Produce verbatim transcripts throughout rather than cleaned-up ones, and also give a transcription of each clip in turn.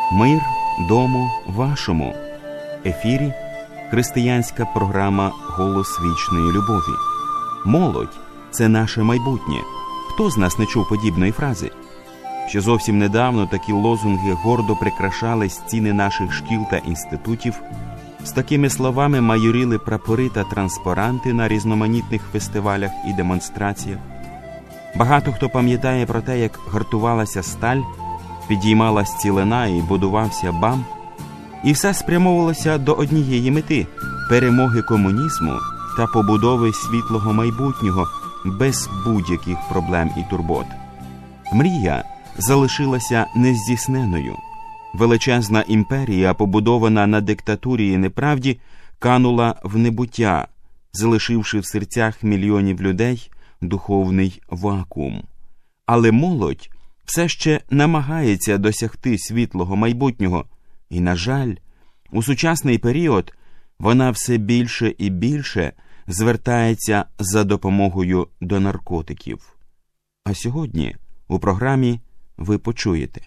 Мир дому вашому. Ефірі християнська програма «Голос вічної любові». Молодь – це наше майбутнє. Хто з нас не чув подібної фрази? Ще зовсім недавно такі лозунги гордо прикрашали стіни наших шкіл та інститутів. З такими словами майоріли прапори та транспаранти на різноманітних фестивалях і демонстраціях. Багато хто пам'ятає про те, як гартувалася сталь, підіймалась цілина і будувався БАМ. І все спрямовувалося до однієї мети – перемоги комунізму та побудови світлого майбутнього без будь-яких проблем і турбот. Мрія залишилася нездійсненою. Величезна імперія, побудована на диктатурі і неправді, канула в небуття, залишивши в серцях мільйонів людей духовний вакуум. Але молодь все ще намагається досягти світлого майбутнього. І, на жаль, у сучасний період вона все більше і більше звертається за допомогою до наркотиків. А сьогодні у програмі ви почуєте.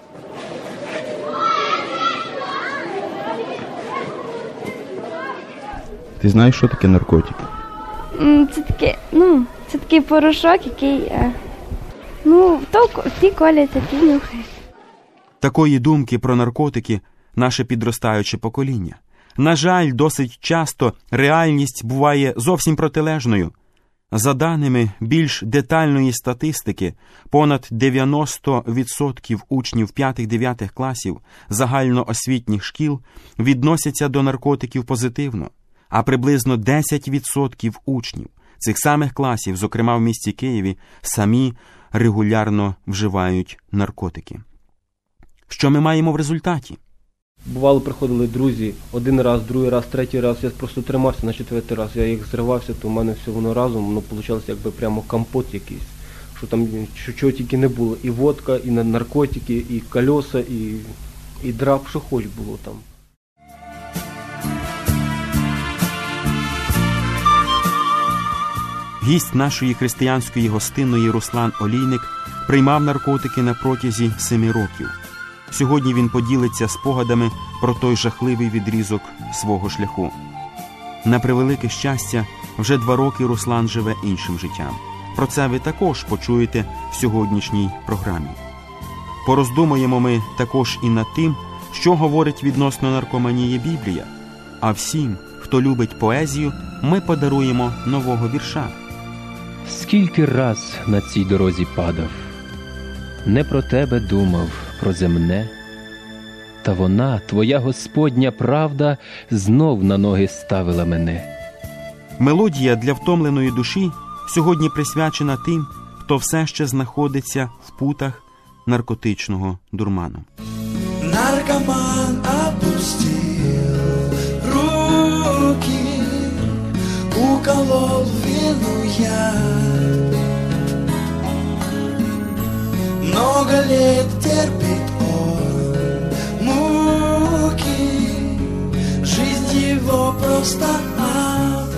Ти знаєш, що таке наркотики? Це таке, ну, це такий порошок, який, е, ну, то, ті коляться, ті нюхають. Такої думки про наркотики наше підростаюче покоління. На жаль, досить часто реальність буває зовсім протилежною. За даними більш детальної статистики, понад дев'яносто відсотків учнів п'ятих-дев'ятих класів загальноосвітніх шкіл відносяться до наркотиків позитивно, а приблизно десять відсотків учнів цих самих класів, зокрема в місті Києві, самі регулярно вживають наркотики. Що ми маємо в результаті? Бувало, приходили друзі один раз, другий раз, третій раз, я просто тримався на четвертий раз, я їх зривався, то в мене все воно разом, воно вийшло якби прямо компот якийсь, що там що, чого тільки не було, і водка, і наркотики, і колеса, і, і драп, що хоч було там. Гість нашої християнської гостинної Руслан Олійник приймав наркотики на протязі семи років. Сьогодні він поділиться спогадами про той жахливий відрізок свого шляху. На превелике щастя, вже два роки Руслан живе іншим життям. Про це ви також почуєте в сьогоднішній програмі. Пороздумаємо ми також і над тим, що говорить відносно наркоманії Біблія. А всім, хто любить поезію, ми подаруємо нового вірша. Скільки раз на цій дорозі падав, не про тебе думав, про земне, та вона, твоя Господня правда, знов на ноги ставила мене. Мелодія для втомленої душі сьогодні присвячена тим, хто все ще знаходиться в путах наркотичного дурману. Наркоман опустил руки, уколол вину я. Много лет терпит он муки, жизнь его просто ад.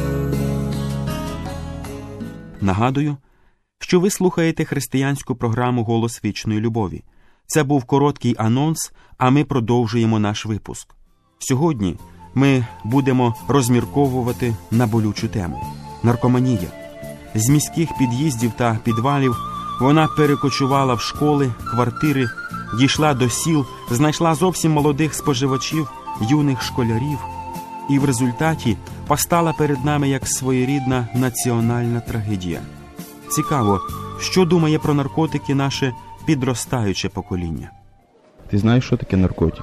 Нагадую, що ви слухаєте християнську програму «Голос вічної любові». Це був короткий анонс, а ми продовжуємо наш випуск. Сьогодні ми будемо розмірковувати на болючу тему – наркоманія. З міських під'їздів та підвалів вона перекочувала в школи, квартири, дійшла до сіл, знайшла зовсім молодих споживачів, юних школярів. І в результаті постала перед нами як своєрідна національна трагедія. Цікаво, що думає про наркотики наше підростаюче покоління. Ти знаєш, що таке наркотики?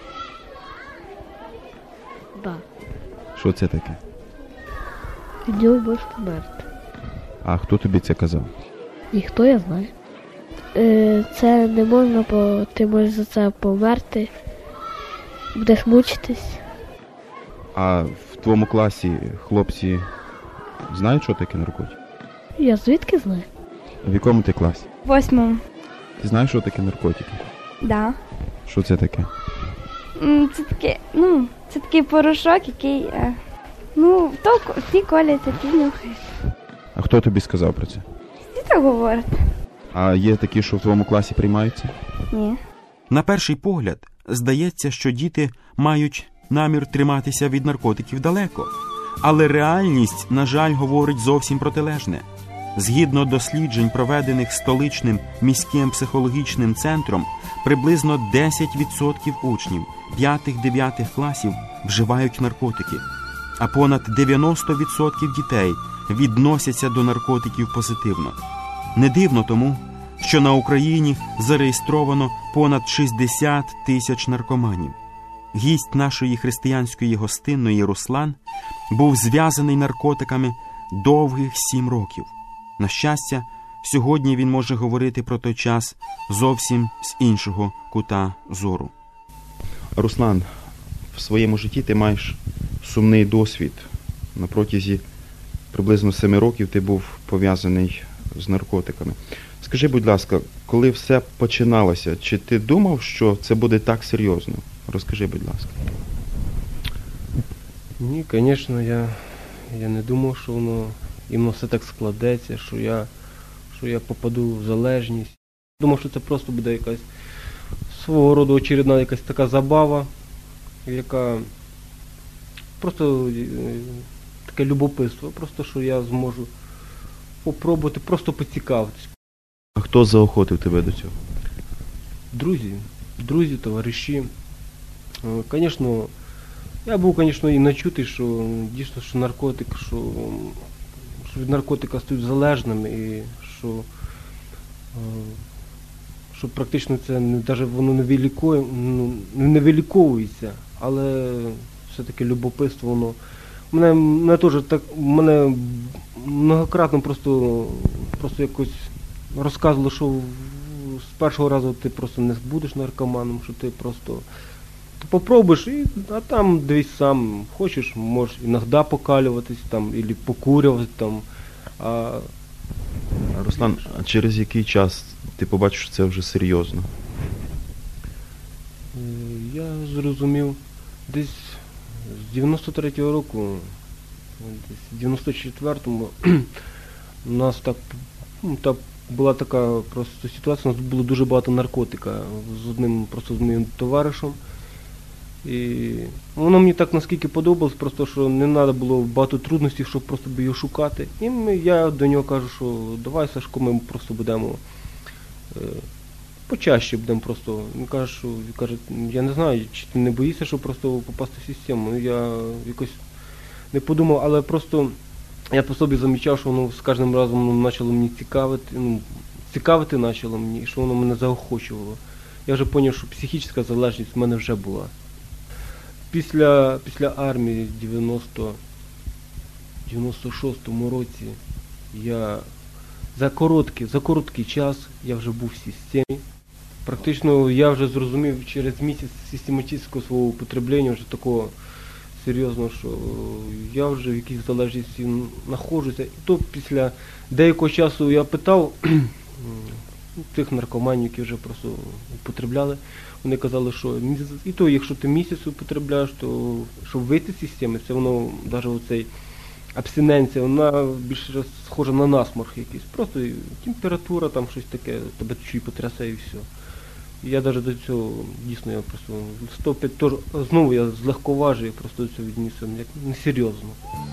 Да. Що це таке? Любов смерть. А хто тобі це казав? Ніхто, я знаю. Е, це не можна, бо ти можеш за це померти, будеш мучитись. А в твоєму класі хлопці знають, що таке наркотики? Я звідки знаю? В якому ти класі? Восьмому. Ти знаєш, що таке наркотики? Да. Що це таке? Це таке, ну, це такий порошок, який, е, ну, то, ті коляться, ті нюхають. А хто тобі сказав про це? Всі так говорять. А є такі, що в твоєму класі приймаються? Ні. На перший погляд, здається, що діти мають намір триматися від наркотиків далеко. Але реальність, на жаль, говорить зовсім протилежне. Згідно досліджень, проведених столичним міським психологічним центром, приблизно десять відсотків учнів п'ятих-дев'ятих класів вживають наркотики, а понад дев'яносто відсотків дітей відносяться до наркотиків позитивно. Не дивно тому, що на Україні зареєстровано понад шістдесят тисяч наркоманів. Гість нашої християнської гостинної Руслан був зв'язаний наркотиками довгих сім років. На щастя, сьогодні він може говорити про той час зовсім з іншого кута зору. Руслан, в своєму житті ти маєш сумний досвід. На протязі приблизно семи років ти був пов'язаний з наркотиками. Скажи, будь ласка, коли все починалося, чи ти думав, що це буде так серйозно? Розкажи, будь ласка. Ні, звісно, я, я не думав, що воно іменно все так складеться, що я, що я попаду в залежність. Думав, що це просто буде якась свого роду очередна якась така забава, яка просто таке любопитство, просто що я зможу попробувати, просто поцікавитись. А хто заохотив тебе до цього? Друзі, друзі, товариші. Звісно, я був, звісно, і начутий, що дійсно, що наркотик, що, що від наркотика стають залежними і що, що практично це навіть воно не вилікує, ну, не виліковується, але все-таки любопитство, воно мене, мене теж так, мене многократно просто, просто якось розказували, що з першого разу ти просто не будеш наркоманом, що ти просто ти попробуєш, і, а там дивись сам, хочеш, можеш іноді покалюватись, там, або покурювати, там, а... Руслан, а через який час ти побачиш, що це вже серйозно? Я зрозумів, десь з дев'яносто третього року, десь в дев'яносто четвертому у нас так, ну, так була така просто ситуація, у нас було дуже багато наркотика з одним, просто з моїм товаришем. І воно мені так наскільки подобалось, просто що не треба було багато трудностей, щоб просто його шукати. І ми, я до нього кажу, що давай, Сашко, ми просто будемо е, почаще будемо просто. Він каже, що він каже, я не знаю, чи ти не боїшся, щоб просто попасти в систему. Я якось не подумав, але просто я по собі замічав, що воно з кожним разом воно почало мені цікавити, ну, цікавити почало мені, що воно мене заохочувало. Я вже зрозумів, що психічна залежність в мене вже була. Після, після армії в дев'яносто, дев'яносто шостому році я за короткий, за короткий час я вже був в системі. Практично я вже зрозумів через місяць систематичного свого употреблення, вже такого серйозного, що я вже в якійсь залежності знаходжуся. І то після деякого часу я питав тих наркоманів, які вже просто употребляли. Вони казали, що і то, якщо ти місяць употребляєш, то щоб вийти з системи, це воно, навіть оцей абстиненція, вона більше схожа на насморк якийсь. Просто температура, там щось таке, тебе чуть потрясе і все. І я навіть до цього, дійсно, я просто сто п'ять, тож, знову я з легковажі просто до цього віднісся, як несерйозно.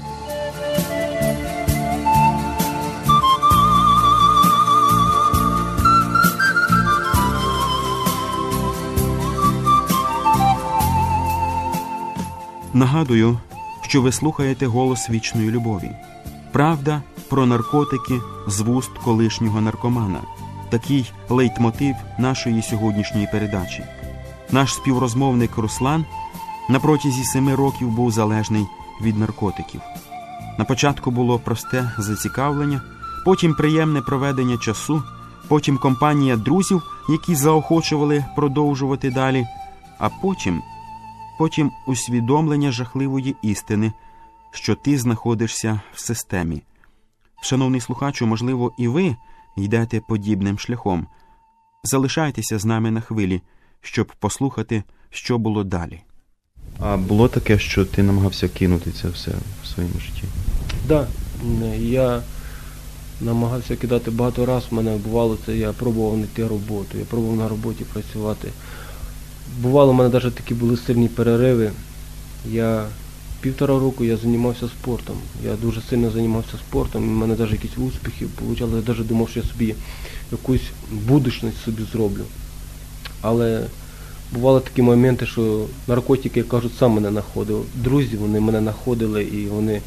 Нагадую, що ви слухаєте «Голос вічної любові». Правда про наркотики з вуст колишнього наркомана. Такий лейтмотив нашої сьогоднішньої передачі. Наш співрозмовник Руслан на протязі семи років був залежний від наркотиків. На початку було просте зацікавлення, потім приємне проведення часу, потім компанія друзів, які заохочували продовжувати далі, а потім... Потім усвідомлення жахливої істини, що ти знаходишся в системі. Шановний слухачу, можливо, і ви йдете подібним шляхом. Залишайтеся з нами на хвилі, щоб послухати, що було далі. А було таке, що ти намагався кинути це все в своєму житті? Так, да, я намагався кидати багато разів. У мене бувало це, я пробував знайти роботу, я пробував на роботі працювати. бувало, у мене навіть такі були сильні перериви. Я півтора року я займався спортом. Я дуже сильно займався спортом, і в мене навіть якісь успіхи получали. Я навіть думав, що я собі якусь будущність собі зроблю. Але бували такі моменти, що наркотики, як кажуть, сам мене знаходив. Друзі, вони мене знаходили, і вони...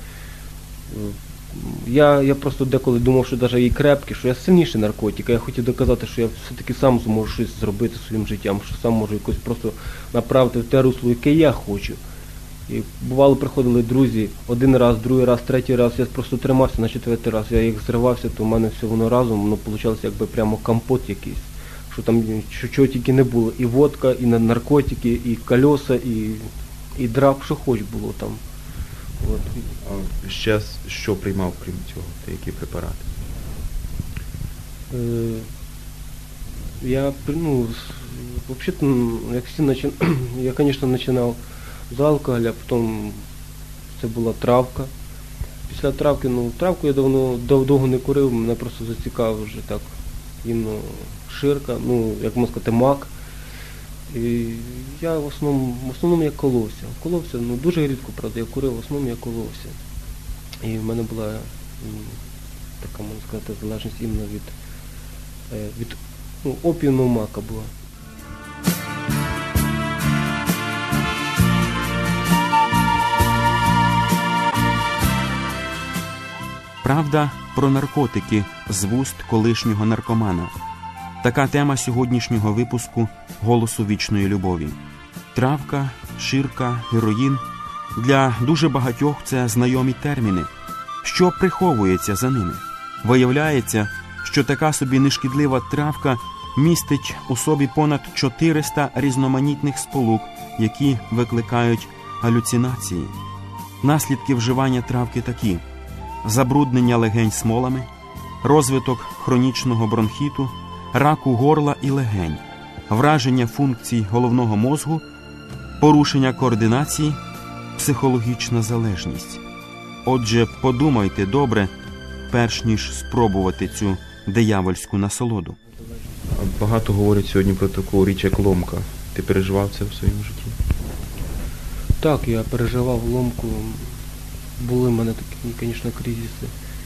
Я, я просто деколи думав, що навіть і крепкий, що я сильніший наркотик, а я хотів доказати, що я все-таки сам зможу щось зробити своїм життям, що сам можу якось просто направити в те русло, яке я хочу. І бувало, приходили друзі один раз, другий раз, третій раз, я просто тримався на четвертий раз, я їх зривався, то в мене все воно разом, воно вийшло якби прямо компот якийсь, що там що, чого тільки не було, і водка, і наркотики, і колеса, і, і драп, що хоч було там. От. А ще що приймав, крім цього? Та які препарати? Е, я, ну, взагалі, як всі починав, я, звісно, починав з алкоголя, потім це була травка. Після травки, ну, травку я давно, дов, довго не курив, мене просто зацікавив вже так, іменно ширка, ну, як можна сказати, мак. І я в основному, в основному я коловся. Коловся, ну, дуже рідко, правда, я курив, в основному я коловся. І в мене була м, така, можна сказати, залежність іменно від, від ну, опіумного мака була. Правда про наркотики з вуст колишнього наркомана. Така тема сьогоднішнього випуску «Голосу вічної любові». Травка, ширка, героїн – для дуже багатьох це знайомі терміни. Що приховується за ними? Виявляється, що така собі нешкідлива травка містить у собі понад чотириста різноманітних сполук, які викликають галюцинації. Наслідки вживання травки такі: забруднення легень смолами, розвиток хронічного бронхіту, раку горла і легень, враження функцій головного мозку, порушення координації, психологічна залежність. Отже, подумайте добре, перш ніж спробувати цю диявольську насолоду. Багато говорять сьогодні про таку річ, як ломка. Ти переживав це в своєму житті? Так, я переживав ломку. Були в мене такі, звісно, кризиси.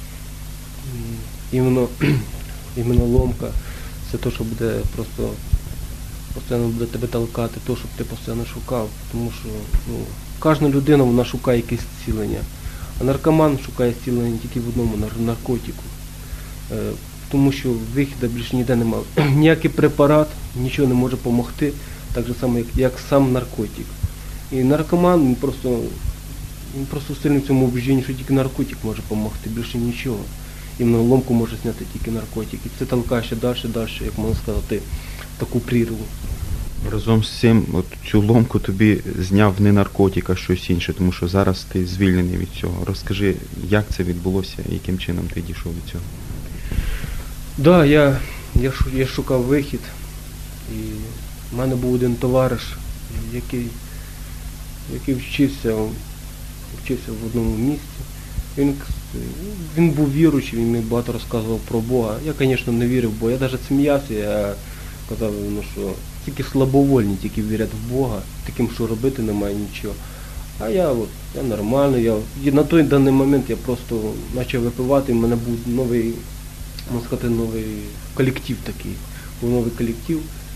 Іменно, іменно ломка – це те, що буде просто постійно буде тебе толкати, те, щоб ти постійно шукав. Тому що ну, кожна людина, вона шукає якесь зцілення. А наркоман шукає зцілення тільки в одному – наркотику. Е, тому що вихіду більше ніде немає. Ніякий препарат нічого не може допомогти, так же само, як, як сам наркотик. І наркоман, він просто, він просто сильно в цьому убіжденні, що тільки наркотик може допомогти, більше нічого. Іменно ломку може зняти тільки наркотик. І це толкає ще далі, далі, як можна сказати, таку прірву. Разом з цим, от цю ломку тобі зняв не наркотик, а щось інше, тому що зараз ти звільнений від цього. Розкажи, як це відбулося і яким чином ти дійшов від цього? Так, да, я, я, я шукав вихід. І в мене був один товариш, який, який вчився, вчився в одному місці. Він, він був віруючий, він мені багато розказував про Бога. Я, звісно, не вірив, бо я навіть сміявся, я казав, ну, що тільки слабовольні, тільки вірять в Бога, таким, що робити немає нічого. А я, от, я нормально, я, на той даний момент я просто почав випивати, в мене був новий, можна сказати, новий колектив такий, був новий колектив.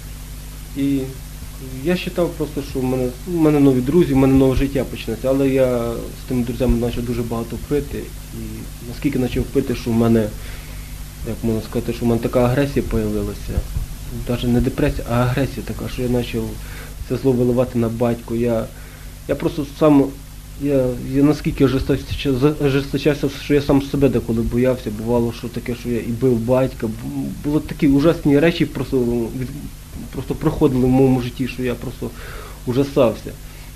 І я вважав просто, що в мене, в мене нові друзі, в мене нове життя почнеться, але я з тими друзями почав дуже багато пити. І наскільки почав пити, що в мене, як можна сказати, що в мене така агресія з'явилася. Навіть не депресія, а агресія така, що я почав це зло виливати на батька. Я, я просто сам, я, я наскільки ожесточався, що я сам себе деколи боявся, бувало, що таке, що я і бив батька. Було такі ужасні речі, просто, просто проходили в моєму житті, що я просто ужасався.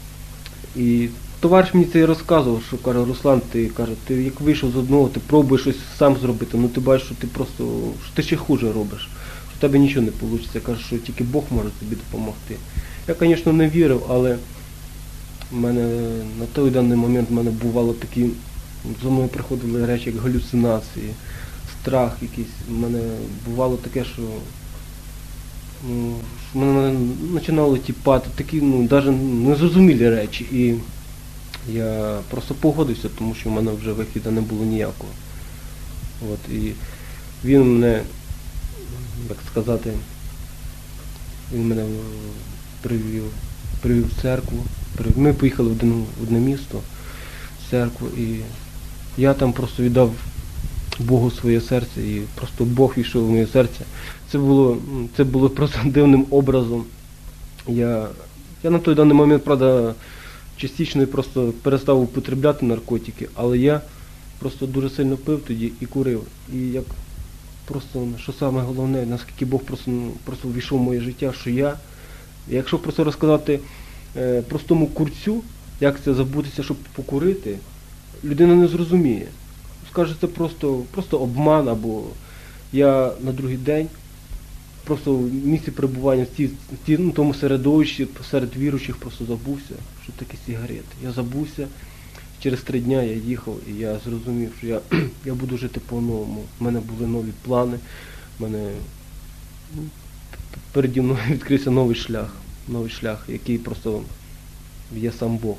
І товариш мені це і розказував, що каже, Руслан, ти каже, ти як вийшов з одного, ти пробуєш щось сам зробити, ну ти бачиш, що ти просто, що ти ще хуже робиш. В тебе нічого не вийде, каже, що тільки Бог може тобі допомогти. Я, звісно, не вірив, але в мене на той даний момент в мене бувало такі, за мною приходили речі, як галюцинації, страх якийсь. В мене бувало таке, що ну, мене починало тіпати такі, ну, навіть незрозумілі речі. І я просто погодився, тому що в мене вже вихіду не було ніякого. От, і він мене, як сказати, він мене привів, привів в церкву. Привів. Ми поїхали в одне, в одне місто, в церкву, і я там просто віддав Богу своє серце, і просто Бог війшов в моє серце. Це було, це було просто дивним образом. Я, я на той даний момент, правда, частично просто перестав употребляти наркотики, але я просто дуже сильно пив тоді і курив. І як просто, що саме головне, наскільки Бог просто, просто ввійшов в моє життя, що я, якщо просто розказати е, простому курцю, як це забутися, щоб покурити, людина не зрозуміє. Скаже, це просто, просто обман, або я на другий день просто в місці перебування в, ті, в ті, ну, тому середовищі, серед віруючих просто забувся, що таке сигарети. Я забувся, через три дня я їхав, і я зрозумів, що я, я буду жити по-новому. У мене були нові плани, в мене, ну, переді мною відкрився новий шлях, новий шлях, який просто є сам Бог.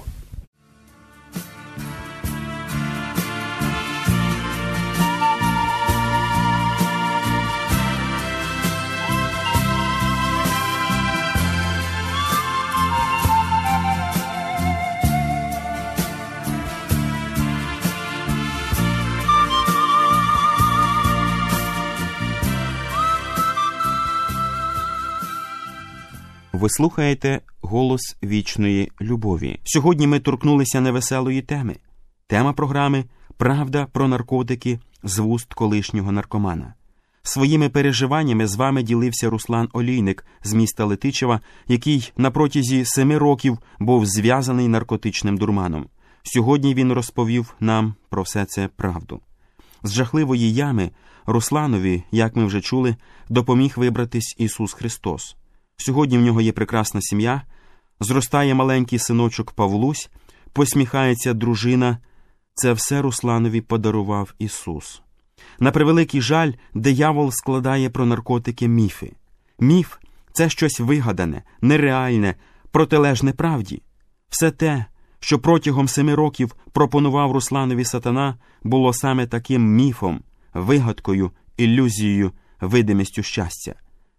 Ви слухаєте «Голос вічної любові». Сьогодні ми торкнулися невеселої теми. Тема програми «Правда про наркотики» з вуст колишнього наркомана. Своїми переживаннями з вами ділився Руслан Олійник з міста Летичева, який на протязі семи років був зв'язаний наркотичним дурманом. Сьогодні він розповів нам про все це правду. З жахливої ями Русланові, як ми вже чули, допоміг вибратись Ісус Христос. Сьогодні в нього є прекрасна сім'я, зростає маленький синочок Павлусь, посміхається дружина. Це все Русланові подарував Ісус. На превеликий жаль, диявол складає про наркотики міфи. Міф – це щось вигадане, нереальне, протилежне правді. Все те, що протягом семи років пропонував Русланові сатана, було саме таким міфом, вигадкою, ілюзією, видимістю щастя.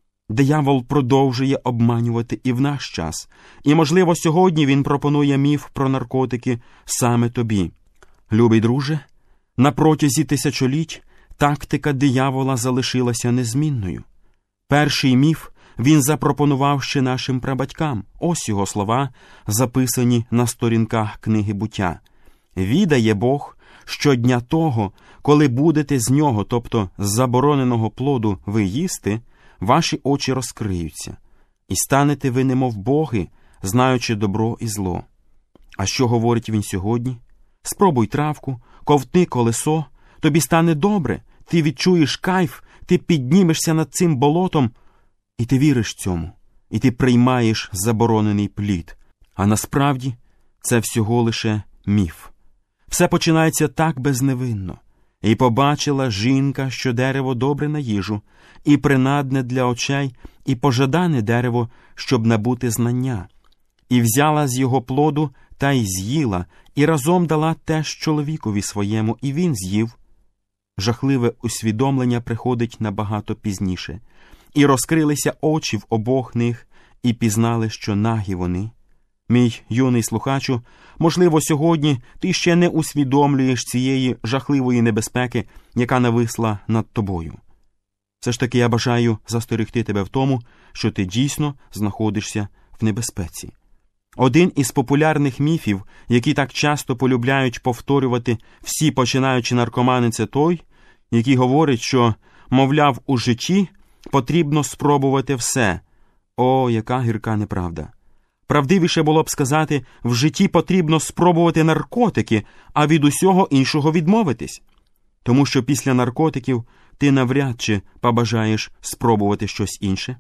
Диявол продовжує обманювати і в наш час. І, можливо, сьогодні він пропонує міф про наркотики саме тобі. Любий друже, на протязі тисячоліть тактика диявола залишилася незмінною. Перший міф він запропонував ще нашим прабатькам. Ось його слова, записані на сторінках книги «Буття». «Відає Бог, що дня того, коли будете з нього, тобто з забороненого плоду, ви їсти, ваші очі розкриються, і станете ви немов боги, знаючи добро і зло». А що говорить він сьогодні? Спробуй травку, ковтни колесо, тобі стане добре, ти відчуєш кайф, ти піднімешся над цим болотом, і ти віриш цьому, і ти приймаєш заборонений плід. А насправді це всього лише міф. Все починається так безневинно. І побачила жінка, що дерево добре на їжу, і принадне для очей, і пожадане дерево, щоб набути знання. І взяла з його плоду, та й з'їла, і разом дала теж чоловікові своєму, і він з'їв. Жахливе усвідомлення приходить набагато пізніше. І розкрилися очі в обох них, і пізнали, що нагі вони. Мій юний слухачу, можливо, сьогодні ти ще не усвідомлюєш цієї жахливої небезпеки, яка нависла над тобою. Все ж таки я бажаю застерегти тебе в тому, що ти дійсно знаходишся в небезпеці. Один із популярних міфів, які так часто полюбляють повторювати всі починаючі наркомани, це той, який говорить, що, мовляв, у житті потрібно спробувати все. О, яка гірка неправда. Правдивіше було б сказати, в житті потрібно спробувати наркотики, а від усього іншого відмовитись. Тому що після наркотиків ти навряд чи побажаєш спробувати щось інше.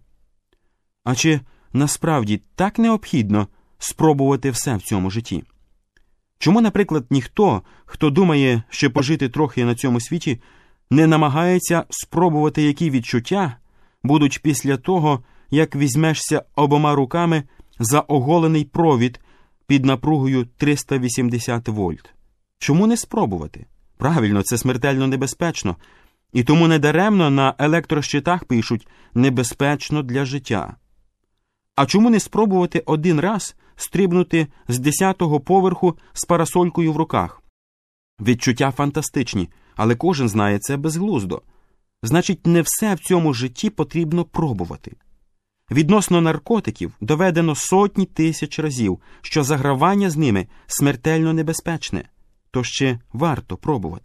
А чи насправді так необхідно спробувати все в цьому житті? Чому, наприклад, ніхто, хто думає ще пожити трохи на цьому світі, не намагається спробувати, які відчуття будуть після того, як візьмешся обома руками за оголений провід під напругою триста вісімдесят вольт. Чому не спробувати? Правильно, це смертельно небезпечно. І тому недаремно на електрощитах пишуть «небезпечно для життя». А чому не спробувати один раз стрибнути з десятого поверху з парасолькою в руках? Відчуття фантастичні, але кожен знає, це безглуздо. Значить, не все в цьому житті потрібно пробувати. Відносно наркотиків доведено сотні тисяч разів, що загравання з ними смертельно небезпечне, то ще варто пробувати.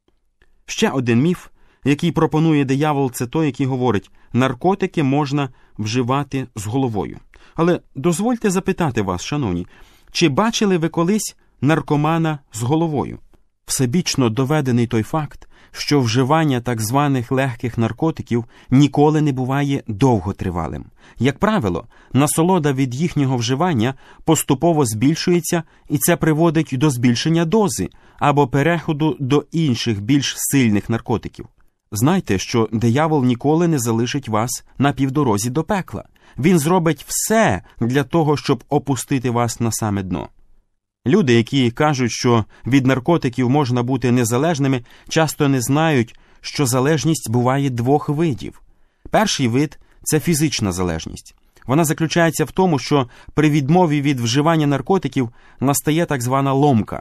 Ще один міф, який пропонує диявол, це той, який говорить, наркотики можна вживати з головою. Але дозвольте запитати вас, шановні, чи бачили ви колись наркомана з головою? Всебічно доведений той факт, що вживання так званих легких наркотиків ніколи не буває довготривалим. Як правило, насолода від їхнього вживання поступово збільшується, і це приводить до збільшення дози або переходу до інших більш сильних наркотиків. Знайте, що диявол ніколи не залишить вас на півдорозі до пекла. Він зробить все для того, щоб опустити вас на саме дно. Люди, які кажуть, що від наркотиків можна бути незалежними, часто не знають, що залежність буває двох видів. Перший вид – це фізична залежність. Вона заключається в тому, що при відмові від вживання наркотиків настає так звана ломка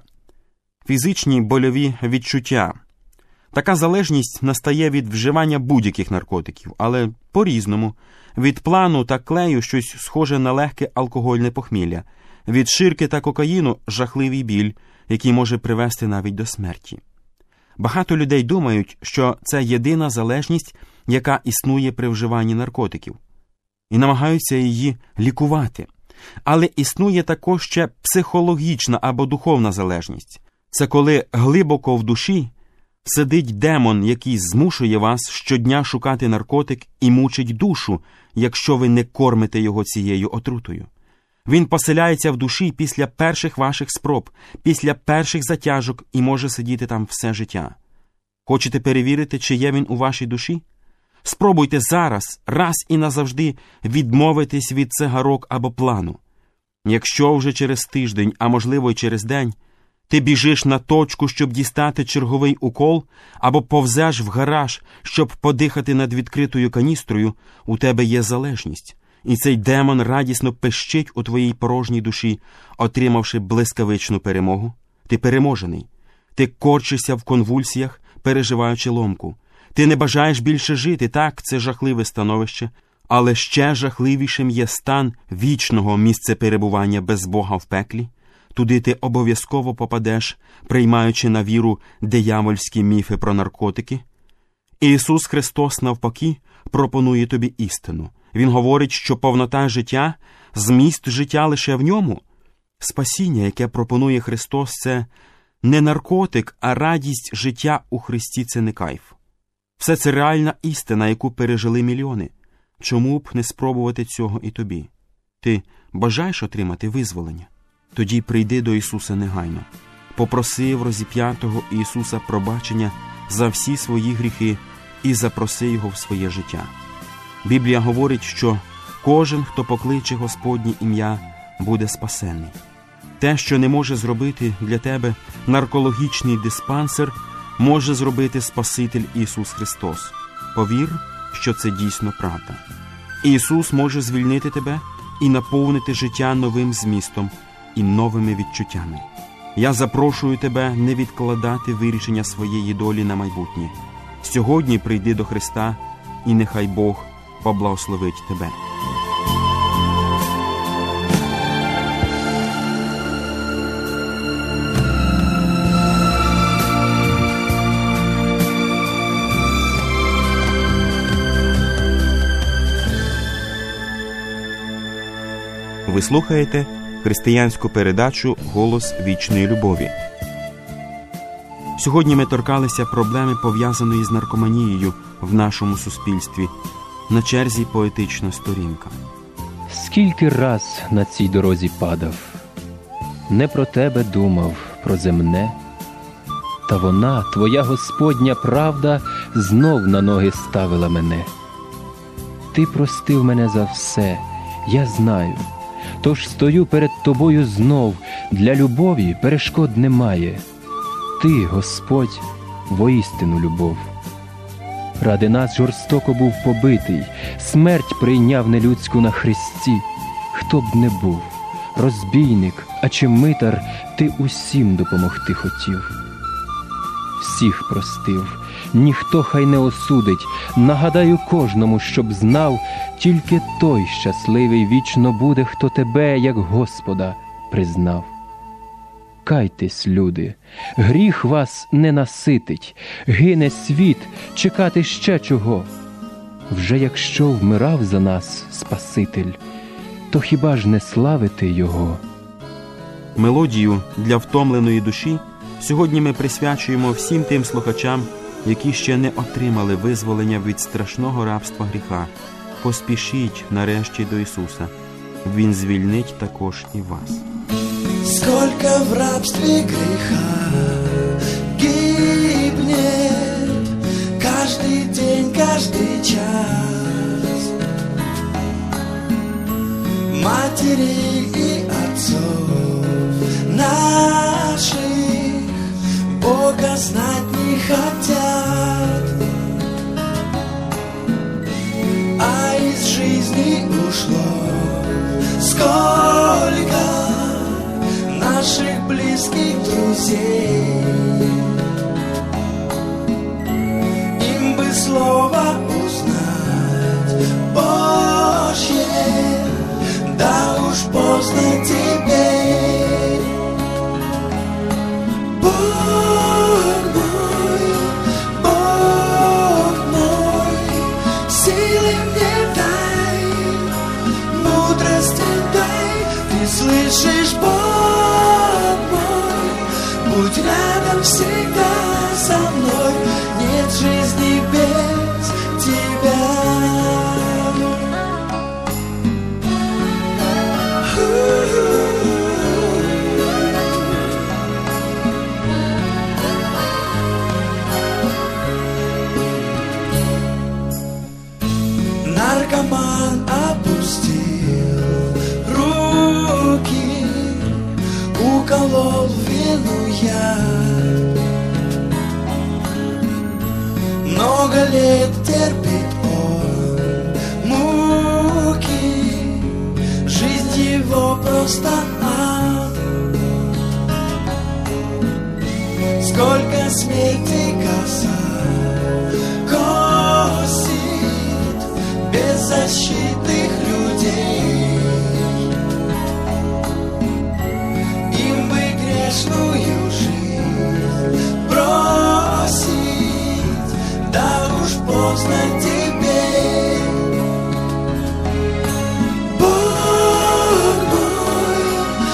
– фізичні больові відчуття. Така залежність настає від вживання будь-яких наркотиків, але по-різному. Від плану та клею щось схоже на легке алкогольне похмілля. Від ширки та кокаїну – жахливий біль, який може привести навіть до смерті. Багато людей думають, що це єдина залежність, яка існує при вживанні наркотиків, і намагаються її лікувати. Але існує також ще психологічна або духовна залежність. Це коли глибоко в душі сидить демон, який змушує вас щодня шукати наркотик і мучить душу, якщо ви не кормите його цією отрутою. Він поселяється в душі після перших ваших спроб, після перших затяжок і може сидіти там все життя. Хочете перевірити, чи є він у вашій душі? Спробуйте зараз, раз і назавжди відмовитись від цигарок або плану. Якщо вже через тиждень, а можливо й через день, ти біжиш на точку, щоб дістати черговий укол, або повзеш в гараж, щоб подихати над відкритою каністрою, у тебе є залежність. І цей демон радісно пищить у твоїй порожній душі, отримавши блискавичну перемогу. Ти переможений. Ти корчишся в конвульсіях, переживаючи ломку. Ти не бажаєш більше жити, так, це жахливе становище, але ще жахливішим є стан вічного місцеперебування без Бога в пеклі. Туди ти обов'язково попадеш, приймаючи на віру диявольські міфи про наркотики. Ісус Христос, навпаки, пропонує тобі істину. Він говорить, що повнота життя, зміст життя лише в ньому. Спасіння, яке пропонує Христос, це не наркотик, а радість життя у Христі – це не кайф. Все це реальна істина, яку пережили мільйони. Чому б не спробувати цього і тобі? Ти бажаєш отримати визволення? Тоді прийди до Ісуса негайно. Попроси в розіп'ятого Ісуса пробачення за всі свої гріхи і запроси Його в своє життя. Біблія говорить, що кожен, хто покличе Господнє ім'я, буде спасений. Те, що не може зробити для тебе наркологічний диспансер, може зробити Спаситель Ісус Христос. Повір, що це дійсно правда. Ісус може звільнити тебе і наповнити життя новим змістом і новими відчуттями. Я запрошую тебе не відкладати вирішення своєї долі на майбутнє. Сьогодні прийди до Христа, і нехай Бог поблагословить тебе. Ви слухаєте християнську передачу «Голос вічної любові». Сьогодні ми торкалися проблеми, пов'язаної з наркоманією в нашому суспільстві. На черзі поетична сторінка. Скільки раз на цій дорозі падав, не про тебе думав, про земне, та вона, твоя Господня правда, знов на ноги ставила мене. Ти простив мене за все, я знаю. Тож стою перед тобою знов, для любові перешкод немає. Ти, Господь, воістину любов. Ради нас жорстоко був побитий, смерть прийняв нелюдську на хресті. Хто б не був, розбійник, а чи митар, ти усім допомогти хотів. Всіх простив, ніхто хай не осудить, нагадаю кожному, щоб знав, тільки той щасливий вічно буде, хто тебе, як Господа, признав. Кайтесь, люди, гріх вас не наситить, гине світ, чекати ще чого. Вже якщо вмирав за нас Спаситель, то хіба ж не славити Його? Мелодію для втомленої душі сьогодні ми присвячуємо всім тим слухачам, які ще не отримали визволення від страшного рабства гріха. Поспішіть нарешті до Ісуса. Він звільнить також і вас. Сколько в рабстве греха гибнет каждый день, каждый час. Матерей и отцов наших Бога знать не хотят, а из жизни ушло сколько наших близких друзей. Им бы слово узнать Божье, да уж поздно теперь. Бог мой, Бог мой, силы мне дай, мудрости дай. Ты слышишь, Бог мой, будь рядом всегда со мной. Нет жизни без тебя. Наркоман опустил руки, уколол вину я. Много лет терпит он муки, жизнь его просто ад. Сколько смерти коса косит беззащитных людей. Им бы грешную жизнь бросить, да уж поздно теперь. Бог мой,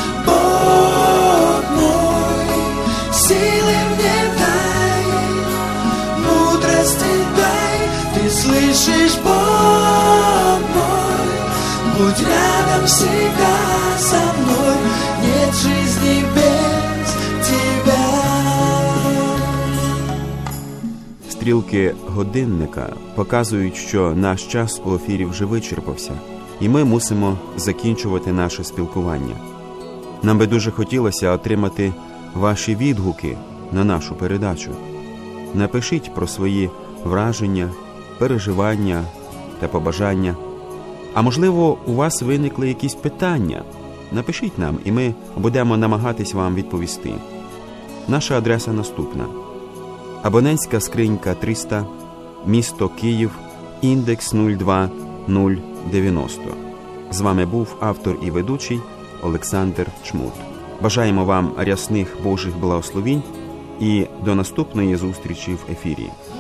Бог мой, силы мне дай, мудрости дай. Ты слышишь, Бог мой, будь рядом всегда со мной. Нет жизни без тебя. Стрілки годинника показують, що наш час у ефірі вже вичерпався, і ми мусимо закінчувати наше спілкування. Нам би дуже хотілося отримати ваші відгуки на нашу передачу. Напишіть про свої враження, переживання та побажання. А можливо, у вас виникли якісь питання? Напишіть нам, і ми будемо намагатись вам відповісти. Наша адреса наступна. Абонентська скринька триста, місто Київ, індекс нуль два нуль дев'яносто. З вами був автор і ведучий Олександр Чмут. Бажаємо вам рясних Божих благословінь і до наступної зустрічі в ефірі.